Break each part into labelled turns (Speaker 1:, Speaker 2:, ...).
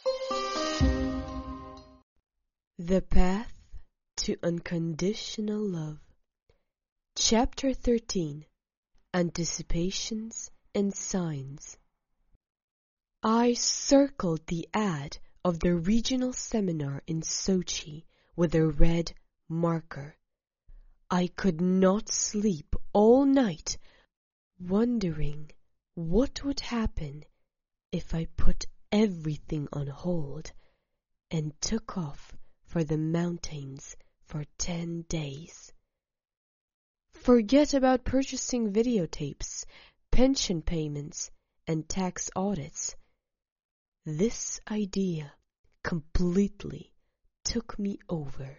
Speaker 1: The Path to Unconditional Love. Chapter 13. Anticipations and Signs. I circled the ad of the regional seminar in Sochi with a red marker. I could not sleep all night, wondering what would happen if I put everything on hold and took off for the mountains for 10 days. Forget about purchasing videotapes, pension payments, and tax audits. This idea completely took me over.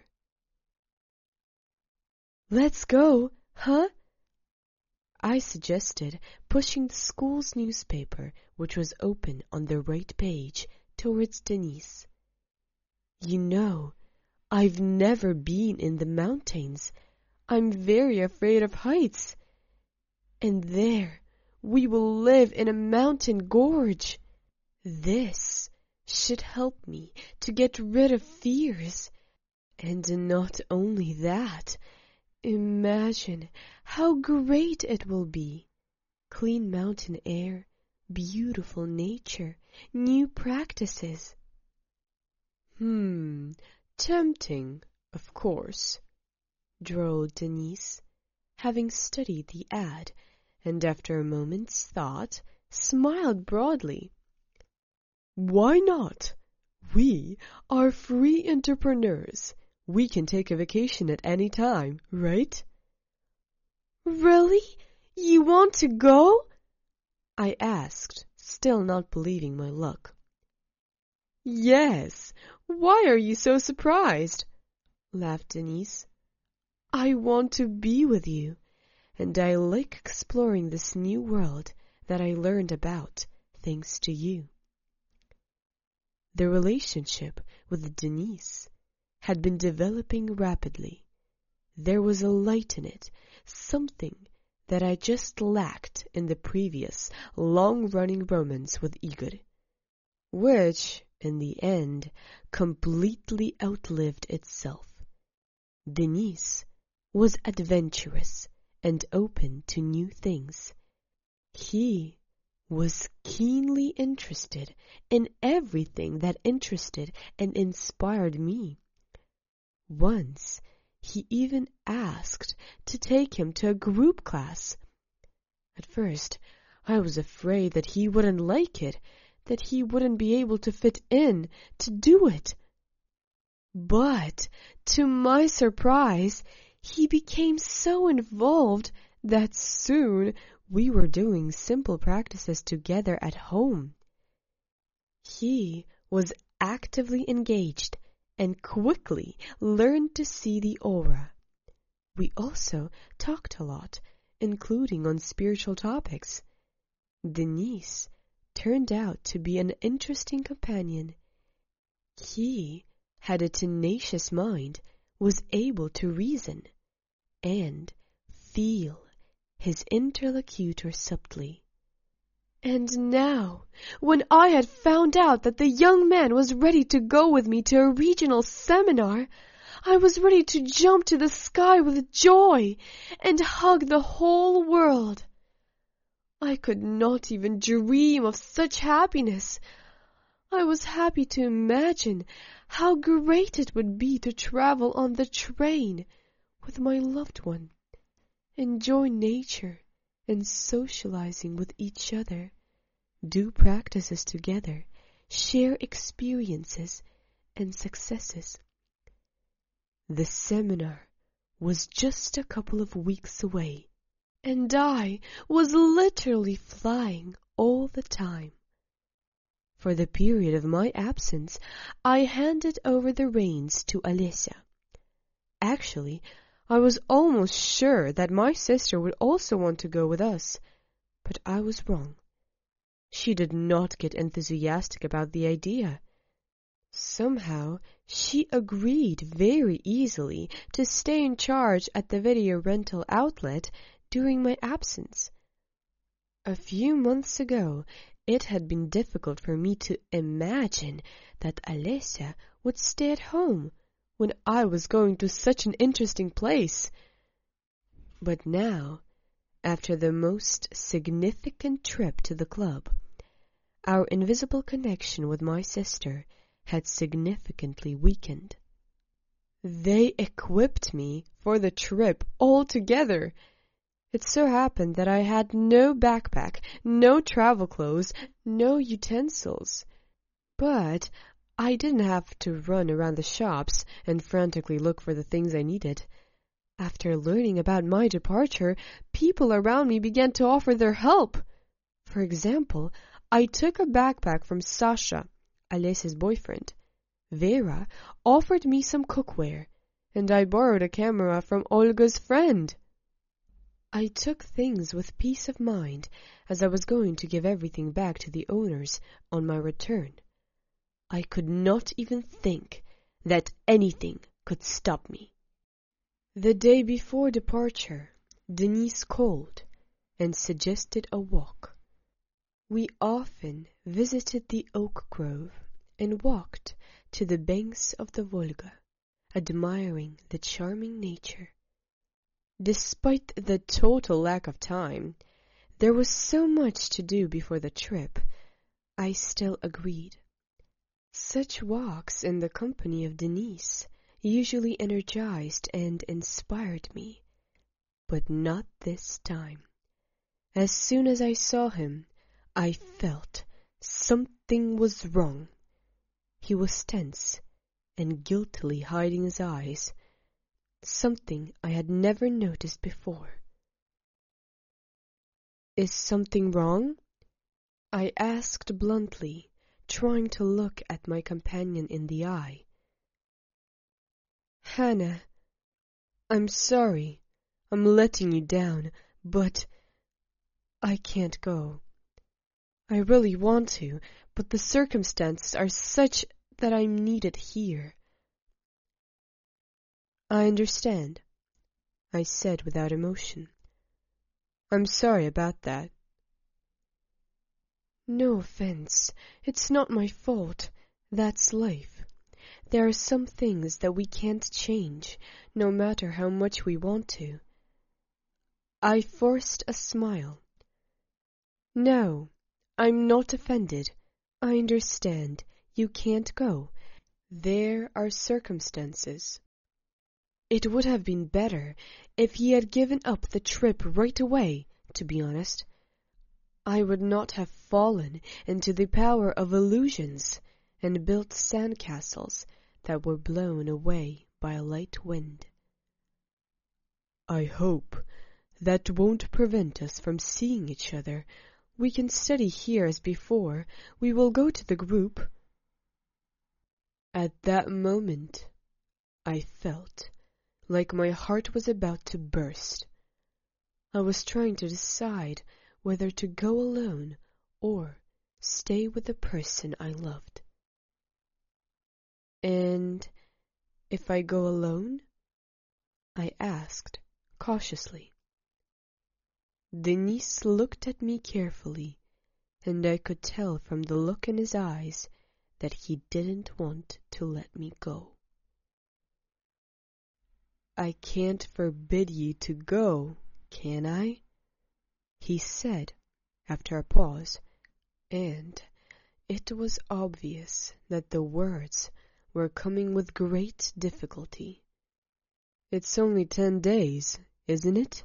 Speaker 1: "Let's go, huh?" I suggested, pushing the school's newspaper, which was open on the right page, towards Denise. "You know, I've never been in the mountains. I'm very afraid of heights. And there, we will live in a mountain gorge. This should help me to get rid of fears. And not only that, imagine how great it will be. Clean mountain air, beautiful nature, new practices." Tempting, of course," drawled Denise, having studied the ad, and after a moment's thought, smiled broadly. "Why not? We are free entrepreneurs. We can take a vacation at any time, right?" "Really? You want to go?" I asked, still not believing my luck. "Yes. Why are you so surprised?" laughed Denise. "I want to be with you, and I like exploring this new world that I learned about thanks to you." The relationship with Denise had been developing rapidly. There was a light in it, something that I just lacked in the previous long-running romance with Igor, which, in the end, completely outlived itself. Denise was adventurous and open to new things. He was keenly interested in everything that interested and inspired me. Once, he even asked to take him to a group class. At first, I was afraid that he wouldn't like it, that he wouldn't be able to fit in to do it. But, to my surprise, he became so involved that soon we were doing simple practices together at home. He was actively engaged and quickly learned to see the aura. We also talked a lot, including on spiritual topics. Denise turned out to be an interesting companion. He had a tenacious mind, was able to reason, and feel his interlocutor subtly. And now, when I had found out that the young man was ready to go with me to a regional seminar, I was ready to jump to the sky with joy and hug the whole world. I could not even dream of such happiness. I was happy to imagine how great it would be to travel on the train with my loved one, enjoy nature and socializing with each other, do practices together, share experiences and successes. The seminar was just a couple of weeks away, and I was literally flying all the time. For the period of my absence, I handed over the reins to Alessia. Actually, I was almost sure that my sister would also want to go with us, but I was wrong. She did not get enthusiastic about the idea. Somehow, she agreed very easily to stay in charge at the video rental outlet during my absence. A few months ago, It had been difficult for me to imagine that Alesia would stay at home when I was going to such an interesting place. But now, after the most significant trip to the club, our invisible connection with my sister had significantly weakened. They equipped me for the trip altogether. It so happened that I had no backpack, no travel clothes, no utensils. But I didn't have to run around the shops and frantically look for the things I needed. After learning about my departure, people around me began to offer their help. For example, I took a backpack from Sasha, Alesia's boyfriend. Vera offered me some cookware, and I borrowed a camera from Olga's friend. I took things with peace of mind, as I was going to give everything back to the owners on my return. I could not even think that anything could stop me. The day before departure, Denise called and suggested a walk. We often visited the oak grove and walked to the banks of the Volga, admiring the charming nature. Despite the total lack of time, there was so much to do before the trip, I still agreed. Such walks in the company of Denise usually energized and inspired me, but not this time. As soon as I saw him, I felt something was wrong. He was tense and guiltily hiding his eyes, something I had never noticed before. "Is something wrong?" I asked bluntly, trying to look at my companion in the eye. "Hannah, I'm sorry. I'm letting you down, but I can't go. I really want to, but the circumstances are such that I'm needed here." "I understand," I said without emotion. "I'm sorry about that." "No offense. It's not my fault. That's life. There are some things that we can't change, no matter how much we want to." I forced a smile. "No, I'm not offended. I understand. You can't go. There are circumstances." It would have been better if he had given up the trip right away, to be honest. I would not have fallen into the power of illusions and built sandcastles that were blown away by a light wind. "I hope that won't prevent us from seeing each other. We can study here as before. We will go to the group." At that moment, I felt like my heart was about to burst. I was trying to decide whether to go alone or stay with the person I loved. "And if I go alone?" I asked cautiously. Denise looked at me carefully, and I could tell from the look in his eyes that he didn't want to let me go. "I can't forbid you to go, can I?" he said after a pause, and it was obvious that the words were coming with great difficulty. "It's only 10 days, isn't it?"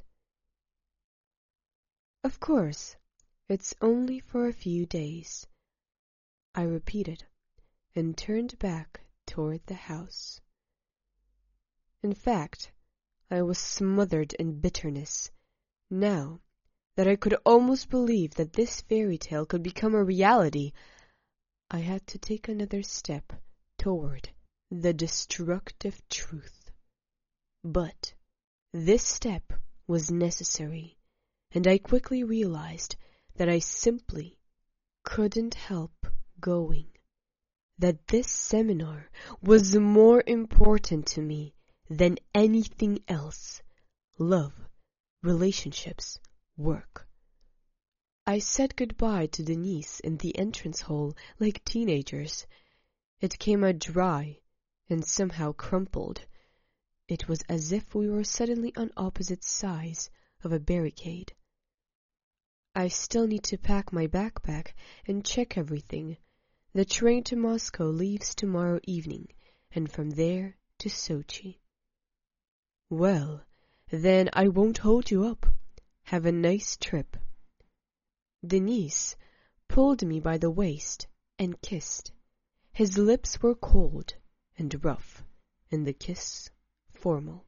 Speaker 1: "Of course, it's only for a few days," I repeated, and turned back toward the house. In fact, I was smothered in bitterness, now that I could almost believe that this fairy tale could become a reality. I had to take another step toward the destructive truth. But this step was necessary, and I quickly realized that I simply couldn't help going, that this seminar was more important to me than anything else: love, relationships, work. I said goodbye to Denise in the entrance hall like teenagers. It came out dry and somehow crumpled. It was as if we were suddenly on opposite sides of a barricade. I still need to pack my backpack and check everything. The train to Moscow leaves tomorrow evening, and from there to Sochi. Well, then I won't hold you up. Have a nice trip. Denise pulled me by the waist and kissed. His lips were cold and rough, and the kiss formal.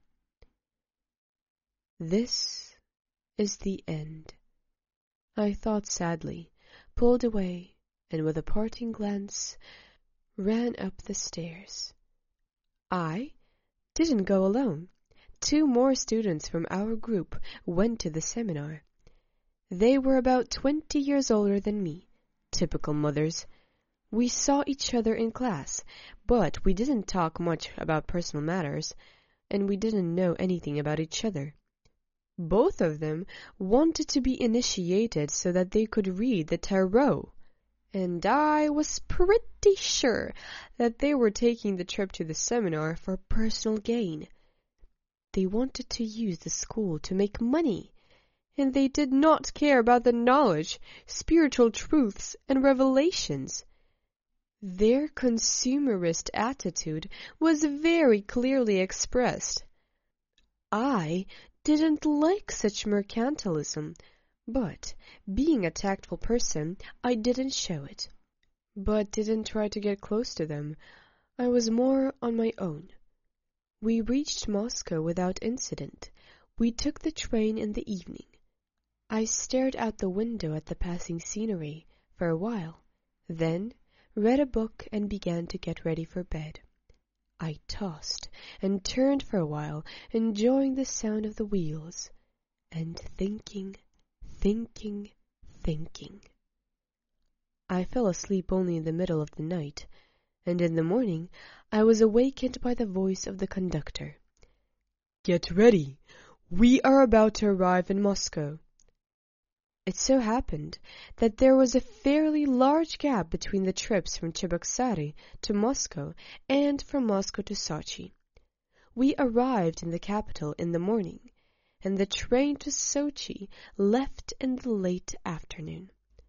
Speaker 1: This is the end, I thought sadly, pulled away, and with a parting glance, ran up the stairs. I didn't go alone. 2 more students from our group went to the seminar. They were about 20 years older than me, typical mothers. We saw each other in class, but we didn't talk much about personal matters, and we didn't know anything about each other. Both of them wanted to be initiated so that they could read the tarot, and I was pretty sure that they were taking the trip to the seminar for personal gain. They wanted to use the school to make money, and they did not care about the knowledge, spiritual truths, and revelations. Their consumerist attitude was very clearly expressed. I didn't like such mercantilism, but, being a tactful person, I didn't show it. But didn't try to get close to them. I was more on my own. We reached Moscow without incident. We took the train in the evening. I stared out the window at the passing scenery for a while, then read a book and began to get ready for bed. I tossed and turned for a while, enjoying the sound of the wheels, and thinking. I fell asleep only in the middle of the night, and in the morning I was awakened by the voice of the conductor. "Get ready! We are about to arrive in Moscow." It so happened that there was a fairly large gap between the trips from Cheboksary to Moscow and from Moscow to Sochi. We arrived in the capital in the morning, and the train to Sochi left in the late afternoon.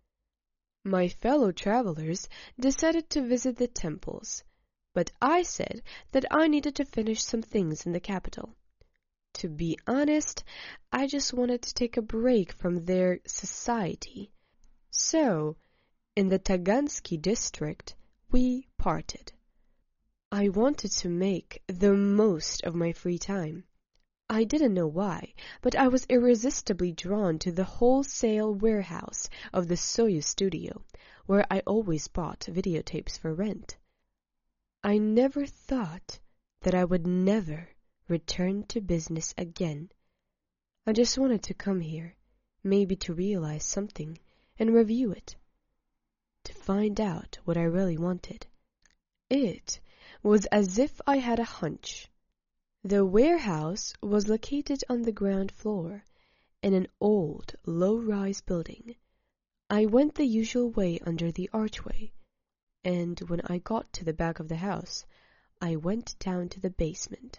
Speaker 1: My fellow travelers decided to visit the temples, but I said that I needed to finish some things in the capital. To be honest, I just wanted to take a break from their society. So, in the Tagansky district, we parted. I wanted to make the most of my free time. I didn't know why, but I was irresistibly drawn to the wholesale warehouse of the Soyuz studio, where I always bought videotapes for rent. I never thought that I would never return to business again. I just wanted to come here, maybe to realize something and review it, to find out what I really wanted. It was as if I had a hunch. The warehouse was located on the ground floor in an old, low-rise building. I went the usual way under the archway, and when I got to the back of the house, I went down to the basement.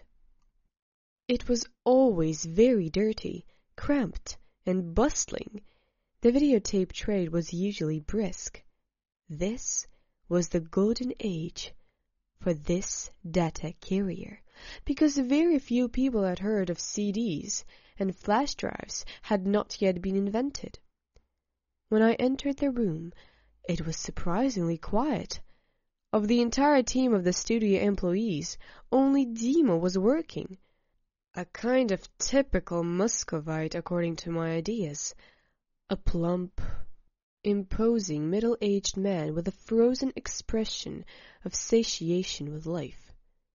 Speaker 1: It was always very dirty, cramped, and bustling. The videotape trade was usually brisk. This was the golden age for this data carrier, because very few people had heard of CDs, and flash drives had not yet been invented. When I entered the room, it was surprisingly quiet. Of the entire team of the studio employees, only Dima was working. A kind of typical Muscovite according to my ideas. A plump, imposing, middle-aged man with a frozen expression of satiation with life.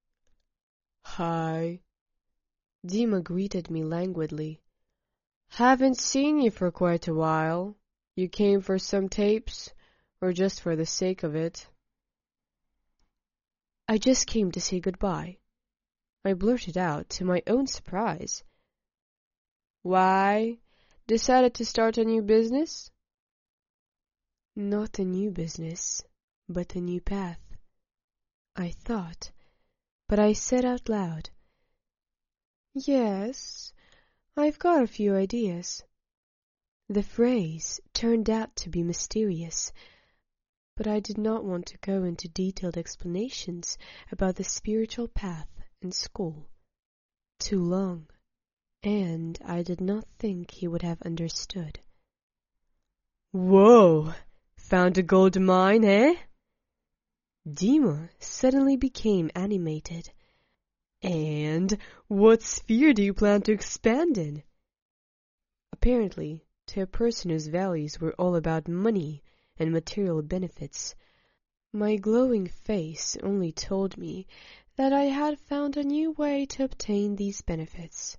Speaker 1: "Hi." Dima greeted me languidly. "Haven't seen you for quite a while. You came for some tapes, or just for the sake of it?" "I just came to say goodbye," I blurted out to my own surprise. "Why? Decided to start a new business?" Not a new business, but a new path, I thought, but I said out loud, Yes, I've got a few ideas. The phrase turned out to be mysterious, but I did not want to go into detailed explanations about the spiritual path in school. Too long, and I did not think he would have understood. Whoa! Found a gold mine, eh? Dima suddenly became animated. And what sphere do you plan to expand in? Apparently, to a person whose values were all about money and material benefits, my glowing face only told me that I had found a new way to obtain these benefits.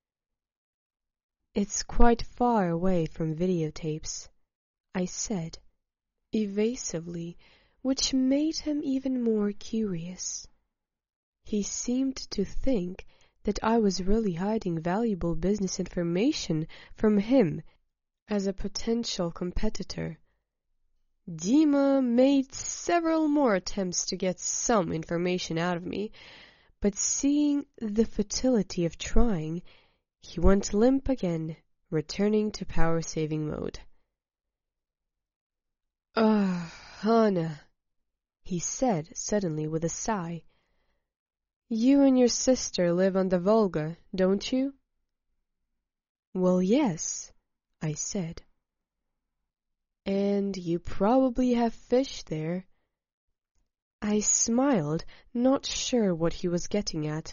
Speaker 1: It's quite far away from videotapes, I said, evasively, which made him even more curious. He seemed to think that I was really hiding valuable business information from him as a potential competitor. Dima made several more attempts to get some information out of me, but seeing the futility of trying, he went limp again, returning to power-saving mode. Hannah, he said suddenly with a sigh. You and your sister live on the Volga, don't you? Well, yes, I said. And you probably have fish there. I smiled, not sure what he was getting at.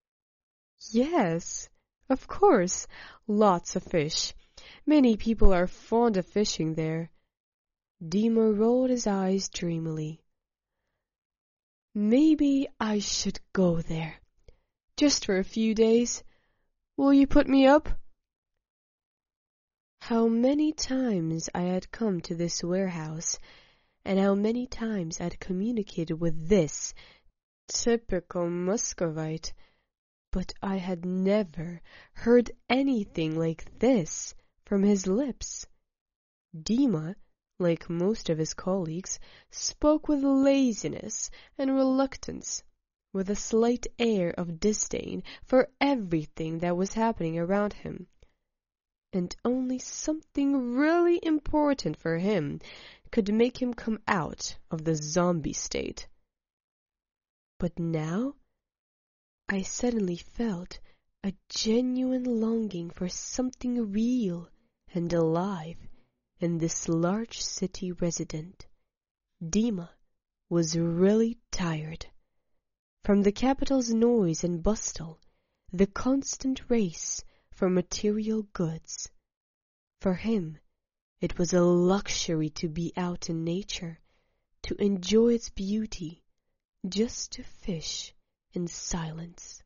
Speaker 1: Yes, of course, lots of fish. Many people are fond of fishing there. Dima rolled his eyes dreamily. Maybe I should go there, just for a few days. Will you put me up? How many times I had come to this warehouse, and how many times I'd communicated with this typical Muscovite, but I had never heard anything like this from his lips. Dima, like most of his colleagues, spoke with laziness and reluctance, with a slight air of disdain for everything that was happening around him. And only something really important for him could make him come out of the zombie state. But now, I suddenly felt a genuine longing for something real and alive in this large city resident. Dima was really tired. From the capital's noise and bustle, the constant race for material goods. For him, it was a luxury to be out in nature, to enjoy its beauty, just to fish in silence.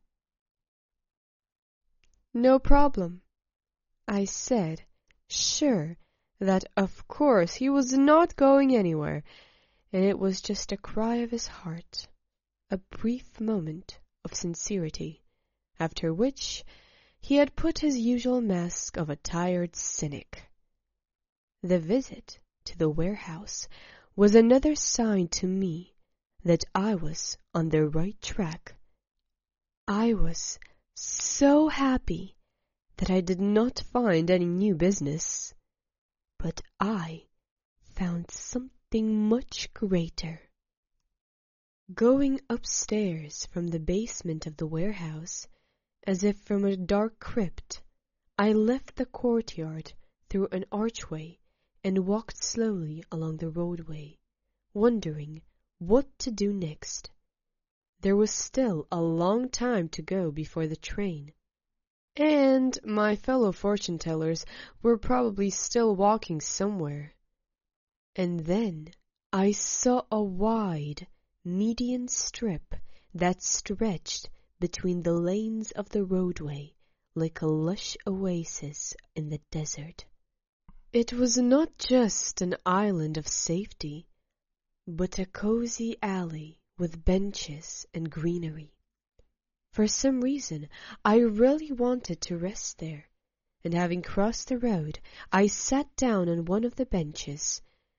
Speaker 1: No problem, I said, sure that of course he was not going anywhere, and it was just a cry of his heart, a brief moment of sincerity, after which he had put his usual mask of a tired cynic. The visit to the warehouse was another sign to me that I was on the right track. I was so happy that I did not find any new business, but I found something much greater. Going upstairs from the basement of the warehouse, as if from a dark crypt, I left the courtyard through an archway and walked slowly along the roadway, wondering what to do next. There was still a long time to go before the train, and my fellow fortune-tellers were probably still walking somewhere. And then I saw a wide, median strip that stretched between the lanes of the roadway like a lush oasis in the desert. It was not just an island of safety, but a cozy alley with benches and greenery. For some reason, I really wanted to rest there, and having crossed the road, I sat down on one of the benches.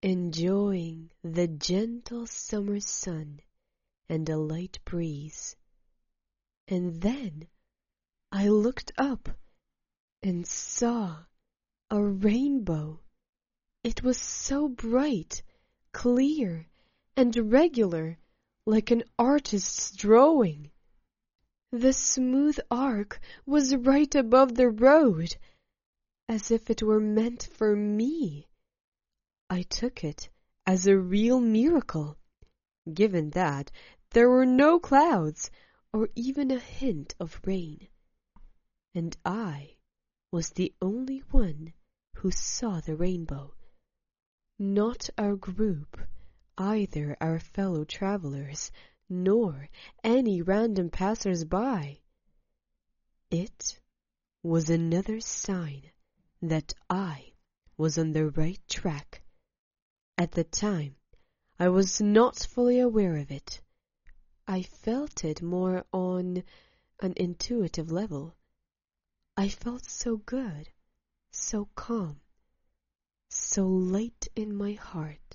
Speaker 1: enjoying the gentle summer sun and a light breeze. And then I looked up and saw a rainbow. It was so bright, clear, and regular, like an artist's drawing. The smooth arc was right above the road, as if it were meant for me. I took it as a real miracle, given that there were no clouds or even a hint of rain. And I was the only one who saw the rainbow. Not our group, either our fellow travelers, nor any random passers-by. It was another sign that I was on the right track. At the time, I was not fully aware of it. I felt it more on an intuitive level. I felt so good, so calm, so light in my heart.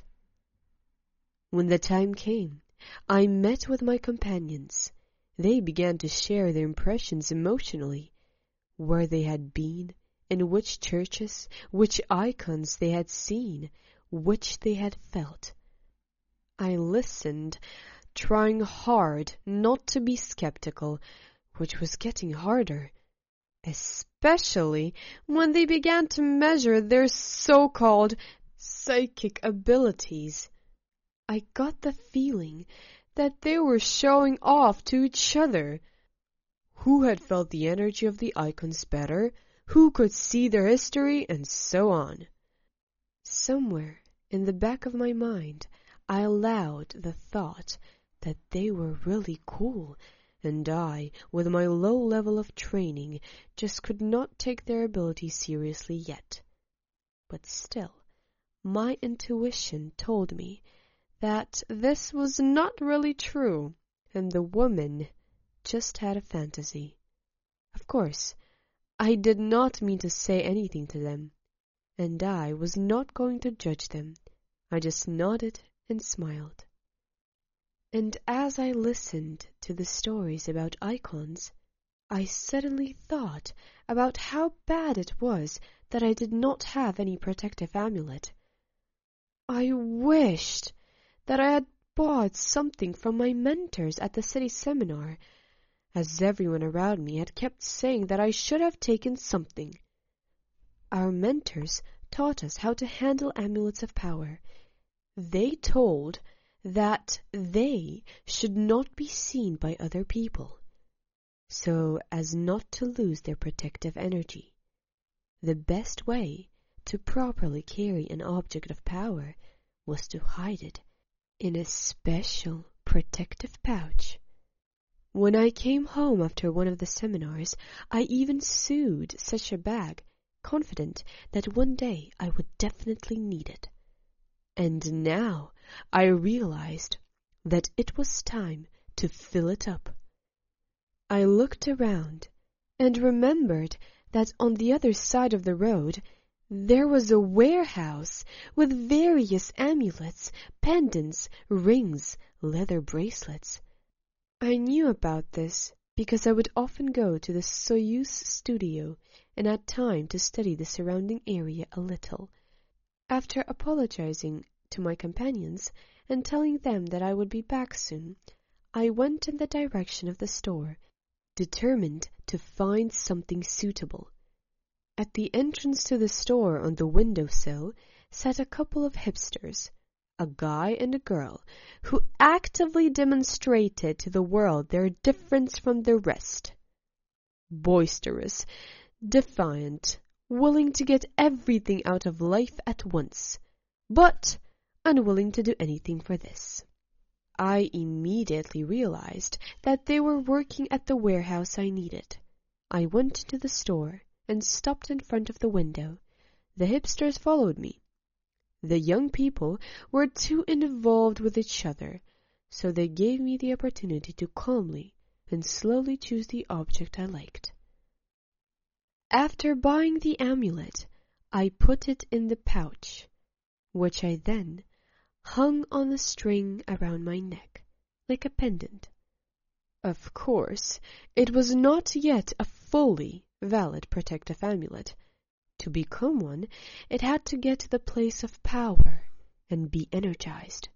Speaker 1: When the time came, I met with my companions. They began to share their impressions emotionally, where they had been, in which churches, which icons they had seen, which they had felt. I listened, trying hard not to be skeptical, which was getting harder, especially when they began to measure their so-called psychic abilities. I got the feeling that they were showing off to each other. Who had felt the energy of the icons better, who could see their history, and so on. Somewhere in the back of my mind, I allowed the thought that they were really cool, and I, with my low level of training, just could not take their ability seriously yet. But still, my intuition told me that this was not really true, and the woman just had a fantasy. Of course, I did not mean to say anything to them, and I was not going to judge them. I just nodded and smiled. And as I listened to the stories about icons, I suddenly thought about how bad it was that I did not have any protective amulet. I wished that I had bought something from my mentors at the city seminar, as everyone around me had kept saying that I should have taken something. Our mentors taught us how to handle amulets of power. They told that they should not be seen by other people, so as not to lose their protective energy. The best way to properly carry an object of power was to hide it in a special protective pouch. When I came home after one of the seminars, I even sewed such a bag, confident that one day I would definitely need it. And now I realized that it was time to fill it up. I looked around and remembered that on the other side of the road there was a warehouse with various amulets, pendants, rings, leather bracelets. I knew about this because I would often go to the Soyuz studio and had time to study the surrounding area a little. After apologizing to my companions and telling them that I would be back soon, I went in the direction of the store, determined to find something suitable. At the entrance to the store on the windowsill sat a couple of hipsters, a guy and a girl, who actively demonstrated to the world their difference from the rest. Boisterous, defiant, willing to get everything out of life at once, but unwilling to do anything for this. I immediately realized that they were working at the warehouse I needed. I went into the store and stopped in front of the window. The hipsters followed me. The young people were too involved with each other, so they gave me the opportunity to calmly and slowly choose the object I liked. After buying the amulet, I put it in the pouch. which I then hung on a string around my neck, like a pendant. Of course, it was not yet a fully valid protective amulet. To become one, it had to get to the place of power and be energized.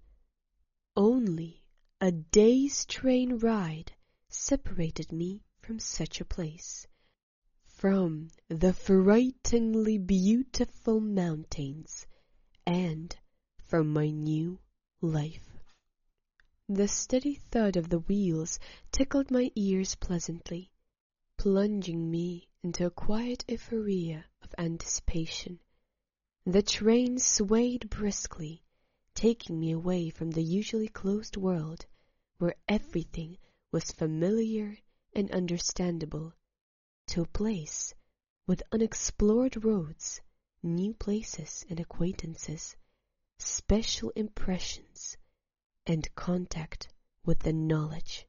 Speaker 1: Only a day's train ride separated me from such a place, from the frighteningly beautiful mountains, and from my new life. The steady thud of the wheels tickled my ears pleasantly, plunging me into a quiet euphoria of anticipation. The train swayed briskly, taking me away from the usually closed world, where everything was familiar and understandable, to a place with unexplored roads, new places and acquaintances, special impressions, and contact with the knowledge.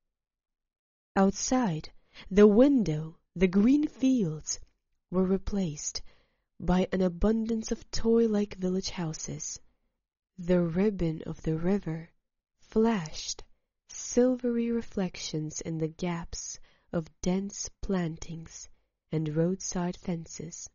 Speaker 1: Outside the window, the green fields were replaced by an abundance of toy-like village houses. The ribbon of the river flashed silvery reflections in the gaps of dense plantings and roadside fences.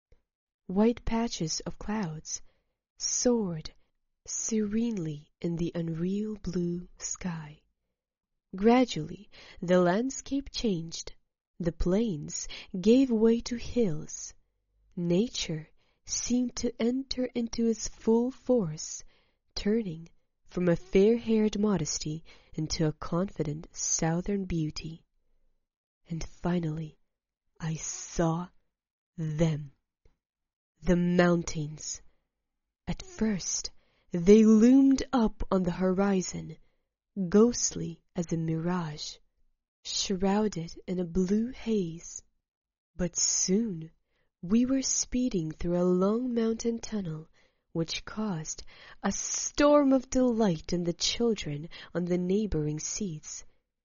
Speaker 1: White patches of clouds soared serenely in the unreal blue sky. Gradually the landscape changed. The plains gave way to hills. Nature seemed to enter into its full force, turning from a fair-haired modesty into a confident southern beauty. And finally I saw them, the mountains. At first they loomed up on the horizon, ghostly as a mirage, shrouded in a blue haze. But soon we were speeding through a long mountain tunnel, which caused a storm of delight in the children on the neighboring seats.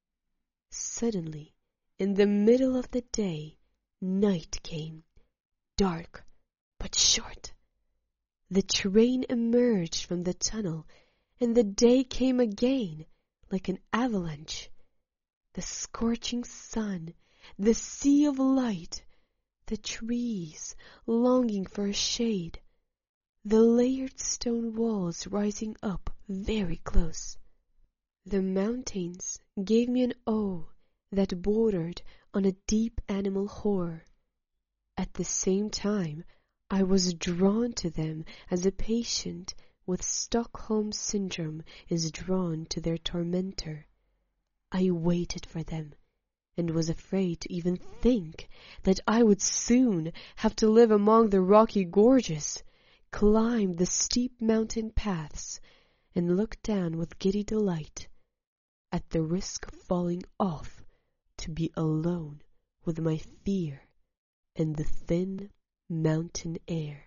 Speaker 1: Suddenly, in the middle of the day, night came, dark but short. The train emerged from the tunnel, and the day came again, like an avalanche. The scorching sun, the sea of light, the trees longing for a shade, the layered stone walls rising up very close. The mountains gave me an awe that bordered on a deep animal horror. At the same time, I was drawn to them as a patient with Stockholm Syndrome is drawn to their tormentor. I waited for them, and was afraid to even think that I would soon have to live among the rocky gorges, climb the steep mountain paths, and look down with giddy delight, at the risk of falling off, to be alone with my fear in the thin mountain air.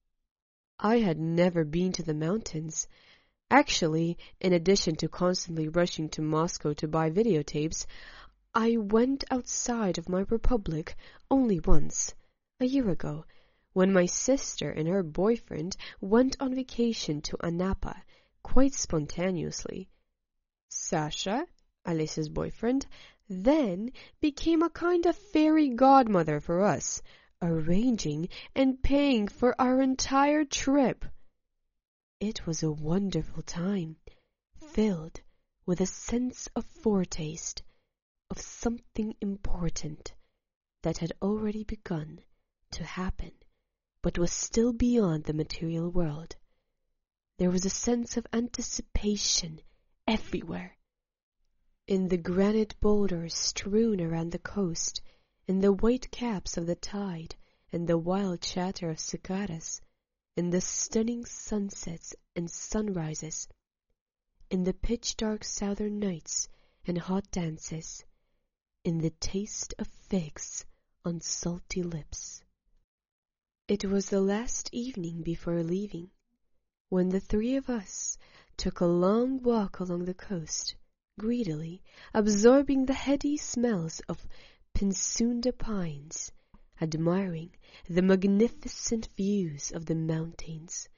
Speaker 1: I had never been to the mountains. Actually, in addition to constantly rushing to Moscow to buy videotapes, I went outside of my republic only once, a year ago, when my sister and her boyfriend went on vacation to Anapa quite spontaneously. Sasha, Alice's boyfriend, then became a kind of fairy godmother for us, arranging and paying for our entire trip. It was a wonderful time, filled with a sense of foretaste of something important that had already begun to happen, but was still beyond the material world. There was a sense of anticipation everywhere. In the granite boulders strewn around the coast, in the white caps of the tide and the wild chatter of cicadas, in the stunning sunsets and sunrises, in the pitch-dark southern nights and hot dances, in the taste of figs on salty lips. It was the last evening before leaving, when the three of us took a long walk along the coast, greedily absorbing the heady smells of Pinsunda pines, admiring the magnificent views of the mountains,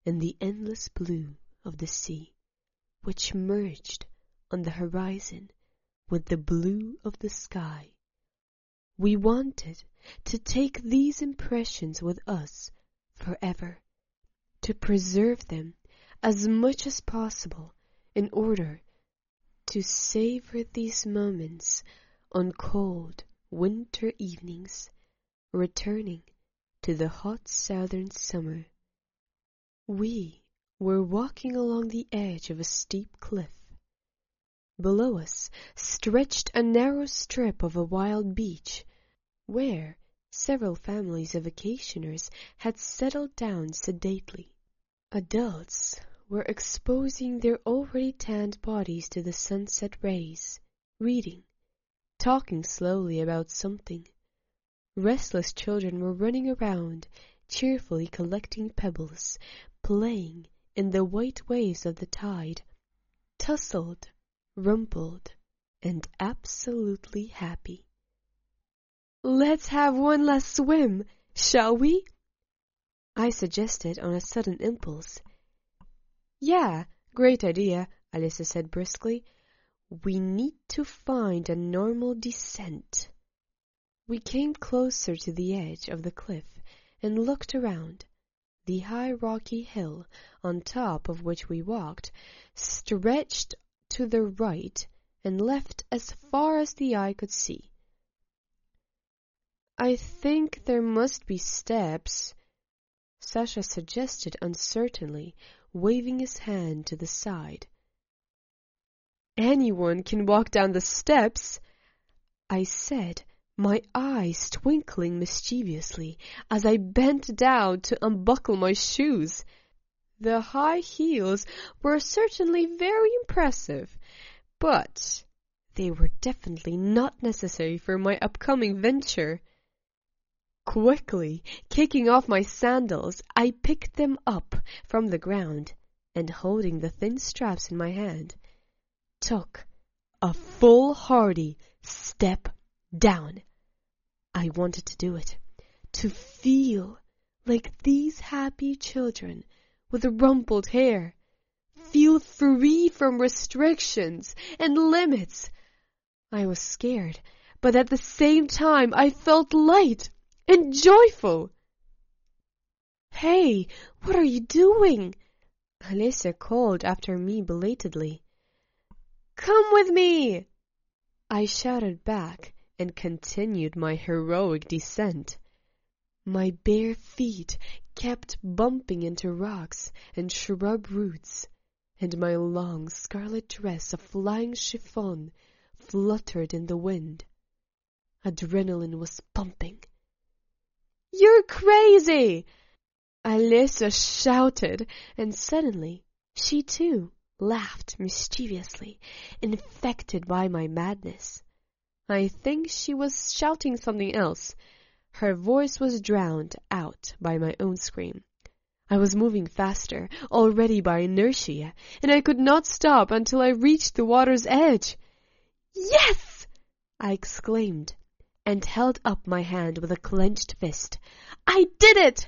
Speaker 1: in the endless blue of the sea, which merged on the horizon with the blue of the sky. We wanted to take these impressions with us forever, to preserve them as much as possible in order to savor these moments on cold winter evenings, returning to the hot southern summer. We were walking along the edge of a steep cliff. Below us stretched a narrow strip of a wild beach, where several families of vacationers had settled down sedately. Adults were exposing their already tanned bodies to the sunset rays, reading, talking slowly about something. Restless children were running around, cheerfully collecting pebbles, playing in the white waves of the tide, tousled, rumpled, and absolutely happy. "Let's have one last swim, shall we?" I suggested on a sudden impulse. "Yeah, great idea," Alyssa said briskly. "We need to find a normal descent." We came closer to the edge of the cliff and looked around. The high rocky hill on top of which we walked stretched to the right and left as far as the eye could see. "I think there must be steps," Sasha suggested uncertainly, waving his hand to the side. "Anyone can walk down the steps," I said, my eyes twinkling mischievously as I bent down to unbuckle my shoes. The high heels were certainly very impressive, but they were definitely not necessary for my upcoming venture. Quickly kicking off my sandals, I picked them up from the ground and, holding the thin straps in my hand, took a foolhardy step down. I wanted to do it, to feel like these happy children with rumpled hair, feel free from restrictions and limits. I was scared, but at the same time I felt light and joyful. "Hey, what are you doing?" Alyssa called after me belatedly. "Come with me!" I shouted back and continued my heroic descent. My bare feet kept bumping into rocks and shrub roots, and my long scarlet dress of flying chiffon fluttered in the wind. Adrenaline was pumping. "You're crazy!" Alyssa shouted, and suddenly she too laughed mischievously, infected by my madness. I think she was shouting something else. Her voice was drowned out by my own scream. I was moving faster, already by inertia, and I could not stop until I reached the water's edge. "Yes!" I exclaimed, and held up my hand with a clenched fist. "I did it!"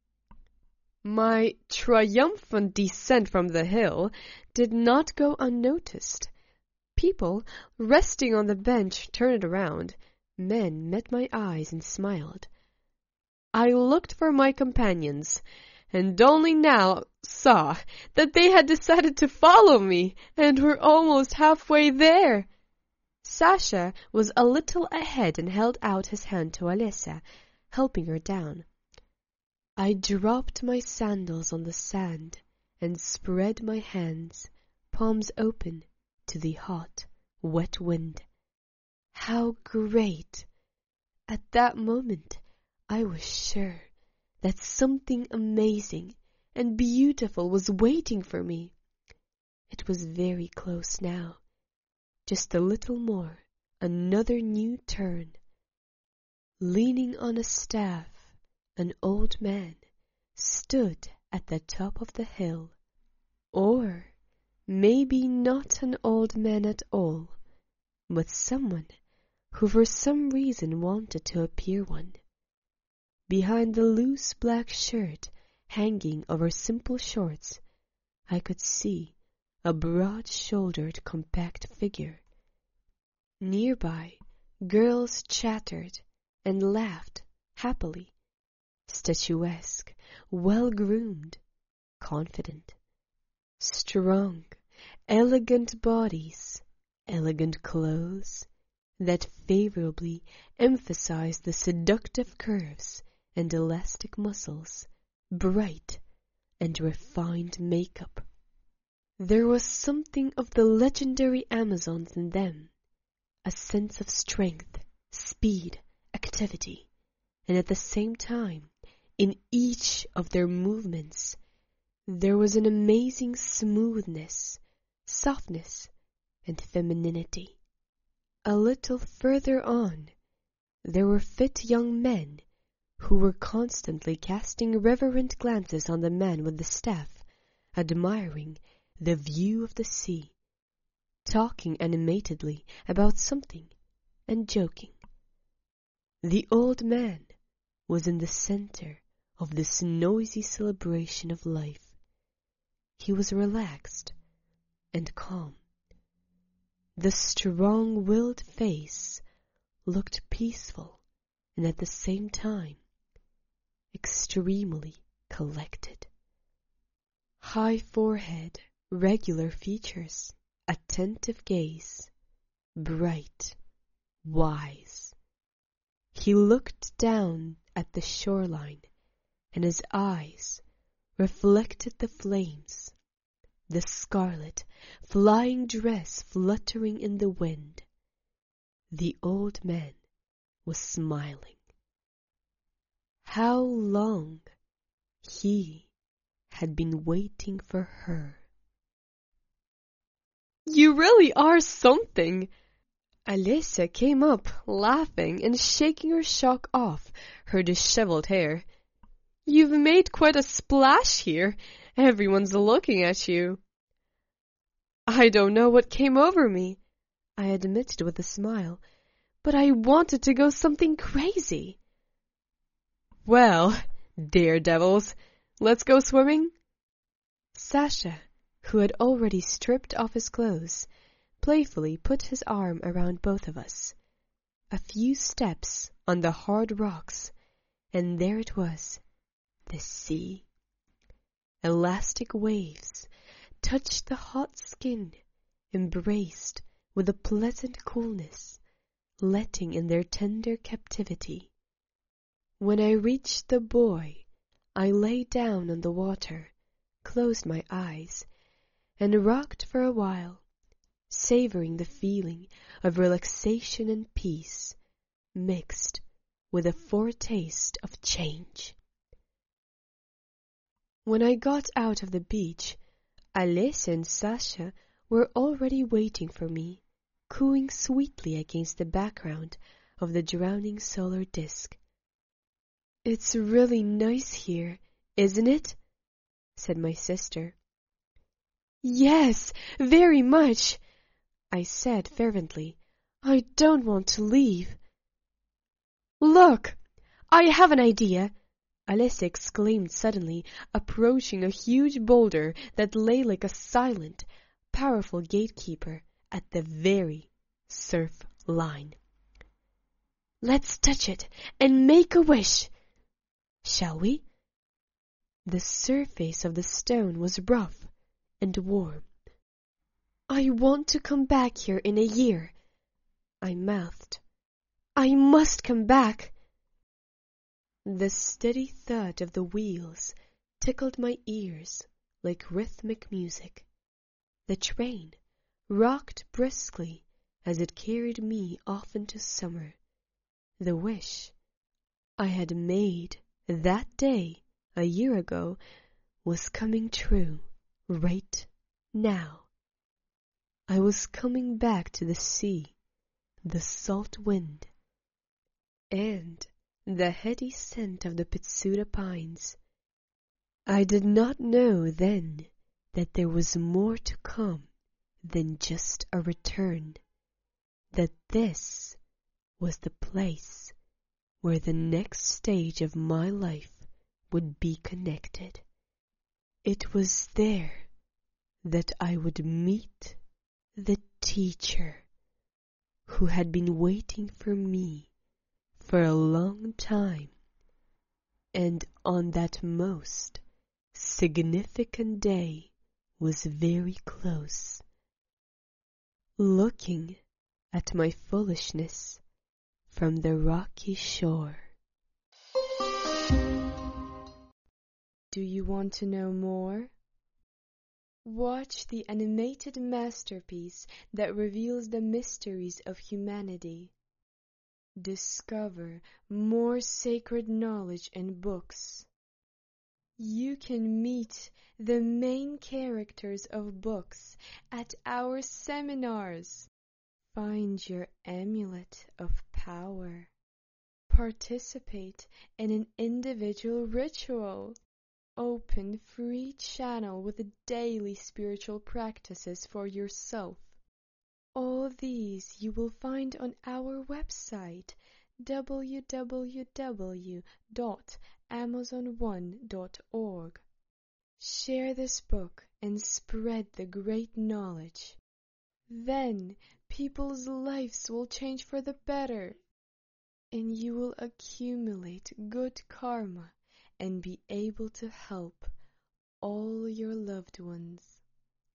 Speaker 1: My triumphant descent from the hill did not go unnoticed. People resting on the bench turned around. Men met my eyes and smiled. I looked for my companions, and only now saw that they had decided to follow me and were almost halfway there. Sasha was a little ahead and held out his hand to Alyssa, helping her down. I dropped my sandals on the sand and spread my hands, palms open, to the hot, wet wind. How great! At that moment, I was sure that something amazing and beautiful was waiting for me. It was very close now. Just a little more, another new turn. Leaning on a staff, an old man stood at the top of the hill. Or maybe not an old man at all, but someone who for some reason wanted to appear one. Behind the loose black shirt hanging over simple shorts, I could see a broad-shouldered, compact figure. Nearby, girls chattered and laughed happily, statuesque, well-groomed, confident, strong, elegant bodies, elegant clothes that favorably emphasized the seductive curves and elastic muscles, bright and refined makeup. There was something of the legendary Amazons in them, a sense of strength, speed, activity, and at the same time, in each of their movements, there was an amazing smoothness, softness, and femininity. A little further on, there were fit young men who were constantly casting reverent glances on the man with the staff, admiring the view of the sea, talking animatedly about something, and joking. The old man was in the center of this noisy celebration of life. He was relaxed and calm. The strong-willed face looked peaceful and at the same time extremely collected. High forehead, regular features, attentive gaze, bright, wise. He looked down at the shoreline, and his eyes reflected the flames, the scarlet, flying dress fluttering in the wind. The old man was smiling. How long he had been waiting for her. "You really are something!" Alessia came up, laughing and shaking her shock off her disheveled hair. "You've made quite a splash here. Everyone's looking at you." "I don't know what came over me," I admitted with a smile, "but I wanted to go something crazy." "Well, daredevils, let's go swimming?" Sasha, who had already stripped off his clothes, playfully put his arm around both of us. A few steps on the hard rocks, and there it was, the sea. Elastic waves touched the hot skin, embraced with a pleasant coolness, letting in their tender captivity. When I reached the buoy, I lay down on the water, closed my eyes, and rocked for a while, savoring the feeling of relaxation and peace, mixed with a foretaste of change. When I got out of the beach, Alessia and Sasha were already waiting for me, cooing sweetly against the background of the drowning solar disk. "It's really nice here, isn't it?" said my sister. "Yes, very much," I said fervently. "I don't want to leave." "Look, I have an idea!" Alessia exclaimed suddenly, approaching a huge boulder that lay like a silent, powerful gatekeeper at the very surf line. "Let's touch it and make a wish. Shall we?" The surface of the stone was rough and warm. "I want to come back here in a year," I mouthed. "I must come back." The steady thud of the wheels tickled my ears like rhythmic music. The train rocked briskly as it carried me off into summer. The wish I had made that day a year ago was coming true right now. I was coming back to the sea, the salt wind, and the heady scent of the Pitsuta pines. I did not know then that there was more to come than just a return, that this was the place where the next stage of my life would be connected. It was there that I would meet the teacher who had been waiting for me for a long time, and on that most significant day was very close, looking at my foolishness from the rocky shore. Do you want to know more? Watch the animated masterpiece that reveals the mysteries of humanity. Discover more sacred knowledge in books. You can meet the main characters of books at our seminars. Find your amulet of power. Participate in an individual ritual. Open free channel with daily spiritual practices for yourself. All these you will find on our website www.amazon1.org. Share this book and spread the great knowledge. Then people's lives will change for the better, and you will accumulate good karma and be able to help all your loved ones.